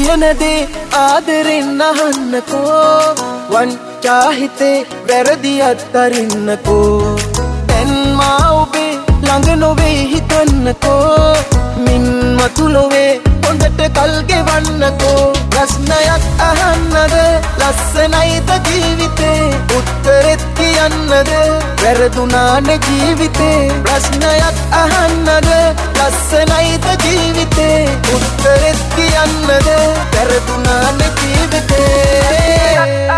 කියනදේ ආදරෙන් අහන්නකෝ වංචාහිතේ වැරදි අත්තරින්නකෝ දැන් මා ඔබේ ළඟ නොවේ හිතන්නකෝ මින් මතුලොවේ හොඳට කල් ගෙවන්නකෝ ප්‍රශ්නයක් අහන්නද ලස්සනයිද ජීවිතේ උත්තරෙත් කියන්නද වැරදුනානේ ජීවිතේ ප්‍රශ්නයක් අහන්නද ලස්සනයිද ජීවිතේ උත්තරෙත් කියන්නද වැරදුනානේ ජීවිතේ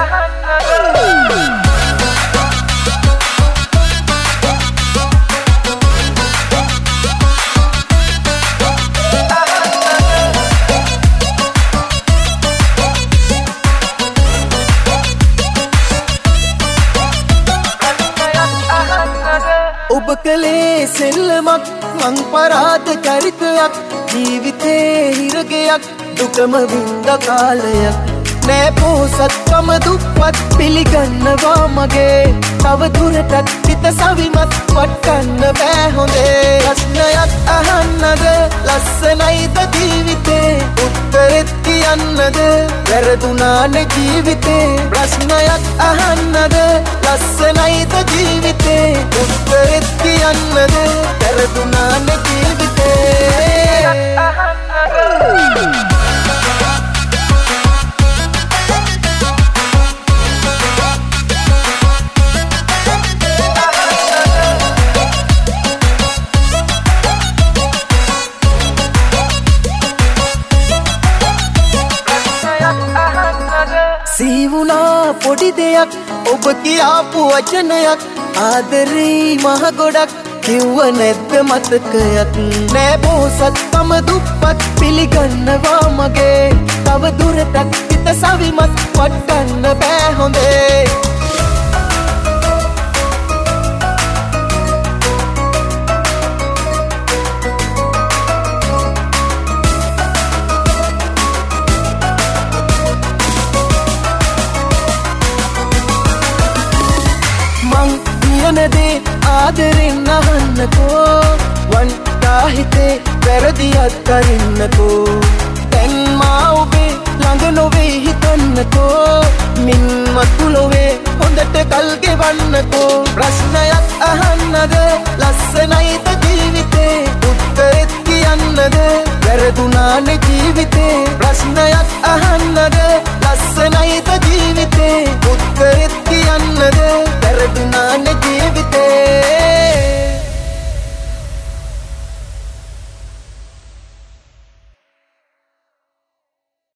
ඔබ කලේ සෙල්ලමක් මං පරාද චරිතයක් ජීවිතේ හිරගයක් දුකම විඳ කාලයක් නෑ පොසත්කම දුප්පත් පිළිගන්නවා මගේ තව දුරටත් හිත සවිමත් වටන්න බෑ හොඳේ ප්‍රශ්නයක් අහන්නද ලස්සනයිද ජීවිතේ උත්තරෙත් කියන්නද වැරදුනානේ ජීවිතේ ප්‍රශ්නයක් අහන්නද ලස්සනයිද ජීවිතේ උත්තරෙත් කියන්නද වැරදුනානේ ජීවිතේ සීවුනා පොඩි දෙයක් ඔබ කියාපු වචනයක් ආදරේ මහ ගොඩක් කිව්ව නැද්ද මතකයක් නෑ පොසත්කම දුප්පත් පිළිගන්නවා මගේ තව දුරටත් හිත සවිමත් වටන්න බෑ හොඳේ කියනදේ ආදරෙන් අහන්නකෝ වංචාහිතේ වැරදි අත්කරින්නකෝ දැන් මා ඔබේ ළඟ නොවේ හිතන්නකෝ මින් මතුලොවේ හොඳට කල් ගෙවන්නකෝ ප්‍රශ්නයක් අහන්නද ලස්සනයිද ජීවිතේ උත්තරෙත් කියන්නද වැරදුනානේ ජීවිතේ ප්‍රශ්නයක් අහන්නද